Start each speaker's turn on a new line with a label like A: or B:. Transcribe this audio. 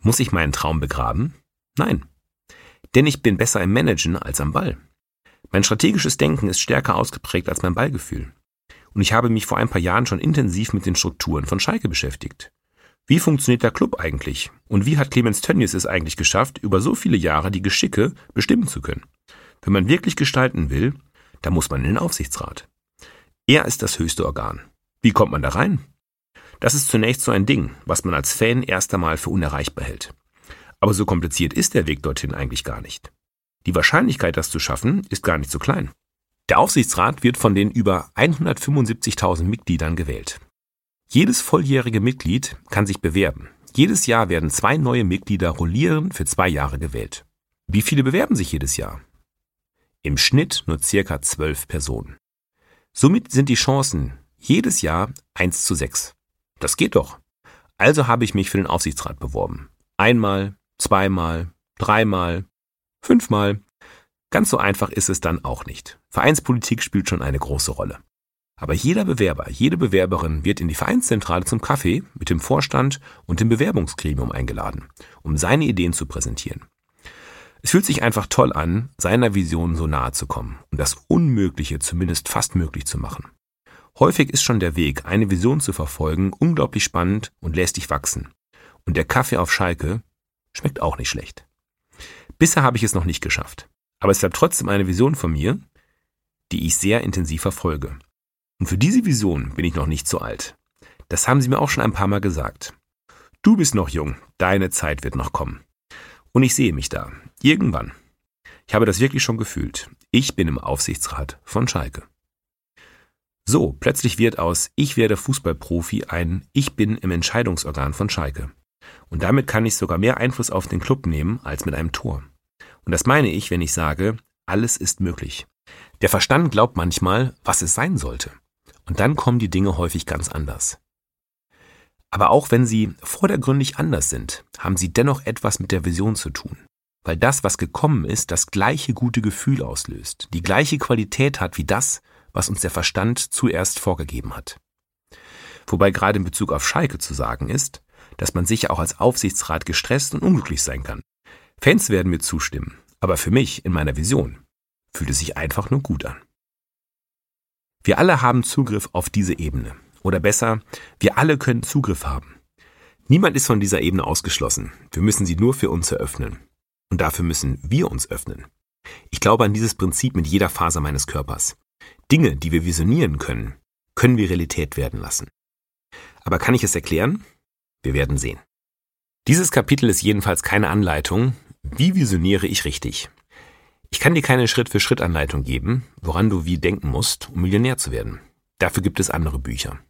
A: Muss ich meinen Traum begraben? Nein. Denn ich bin besser im Managen als am Ball. Mein strategisches Denken ist stärker ausgeprägt als mein Ballgefühl. Und ich habe mich vor ein paar Jahren schon intensiv mit den Strukturen von Schalke beschäftigt. Wie funktioniert der Club eigentlich? Und wie hat Clemens Tönnies es eigentlich geschafft, über so viele Jahre die Geschicke bestimmen zu können? Wenn man wirklich gestalten will, dann muss man in den Aufsichtsrat. Er ist das höchste Organ. Wie kommt man da rein? Das ist zunächst so ein Ding, was man als Fan erst einmal für unerreichbar hält. Aber so kompliziert ist der Weg dorthin eigentlich gar nicht. Die Wahrscheinlichkeit, das zu schaffen, ist gar nicht so klein. Der Aufsichtsrat wird von den über 175.000 Mitgliedern gewählt. Jedes volljährige Mitglied kann sich bewerben. Jedes Jahr werden 2 neue Mitglieder rollierend für 2 Jahre gewählt. Wie viele bewerben sich jedes Jahr? Im Schnitt nur ca. 12 Personen. Somit sind die Chancen jedes Jahr 1:6. Das geht doch. Also habe ich mich für den Aufsichtsrat beworben. 1-mal, 2-mal, 3-mal, 5-mal. Ganz so einfach ist es dann auch nicht. Vereinspolitik spielt schon eine große Rolle. Aber jeder Bewerber, jede Bewerberin wird in die Vereinszentrale zum Kaffee mit dem Vorstand und dem Bewerbungsgremium eingeladen, um seine Ideen zu präsentieren. Es fühlt sich einfach toll an, seiner Vision so nahe zu kommen und das Unmögliche zumindest fast möglich zu machen. Häufig ist schon der Weg, eine Vision zu verfolgen, unglaublich spannend und lässt dich wachsen. Und der Kaffee auf Schalke schmeckt auch nicht schlecht. Bisher habe ich es noch nicht geschafft. Aber es bleibt trotzdem eine Vision von mir, die ich sehr intensiv verfolge. Und für diese Vision bin ich noch nicht so alt. Das haben sie mir auch schon ein paar Mal gesagt. Du bist noch jung, deine Zeit wird noch kommen. Und ich sehe mich da, irgendwann. Ich habe das wirklich schon gefühlt. Ich bin im Aufsichtsrat von Schalke. So, plötzlich wird aus Ich werde Fußballprofi ein Ich bin im Entscheidungsorgan von Schalke. Und damit kann ich sogar mehr Einfluss auf den Club nehmen als mit einem Tor. Und das meine ich, wenn ich sage, alles ist möglich. Der Verstand glaubt manchmal, was es sein sollte. Und dann kommen die Dinge häufig ganz anders. Aber auch wenn sie vordergründig anders sind, haben sie dennoch etwas mit der Vision zu tun. Weil das, was gekommen ist, das gleiche gute Gefühl auslöst, die gleiche Qualität hat wie das, was uns der Verstand zuerst vorgegeben hat. Wobei gerade in Bezug auf Schalke zu sagen ist, dass man sicher auch als Aufsichtsrat gestresst und unglücklich sein kann. Fans werden mir zustimmen, aber für mich, in meiner Vision, fühlt es sich einfach nur gut an. Wir alle haben Zugriff auf diese Ebene. Oder besser, wir alle können Zugriff haben. Niemand ist von dieser Ebene ausgeschlossen. Wir müssen sie nur für uns eröffnen. Und dafür müssen wir uns öffnen. Ich glaube an dieses Prinzip mit jeder Faser meines Körpers. Dinge, die wir visionieren können, können wir Realität werden lassen. Aber kann ich es erklären? Wir werden sehen. Dieses Kapitel ist jedenfalls keine Anleitung, wie visioniere ich richtig. Ich kann dir keine Schritt-für-Schritt-Anleitung geben, woran du wie denken musst, um Millionär zu werden. Dafür gibt es andere Bücher.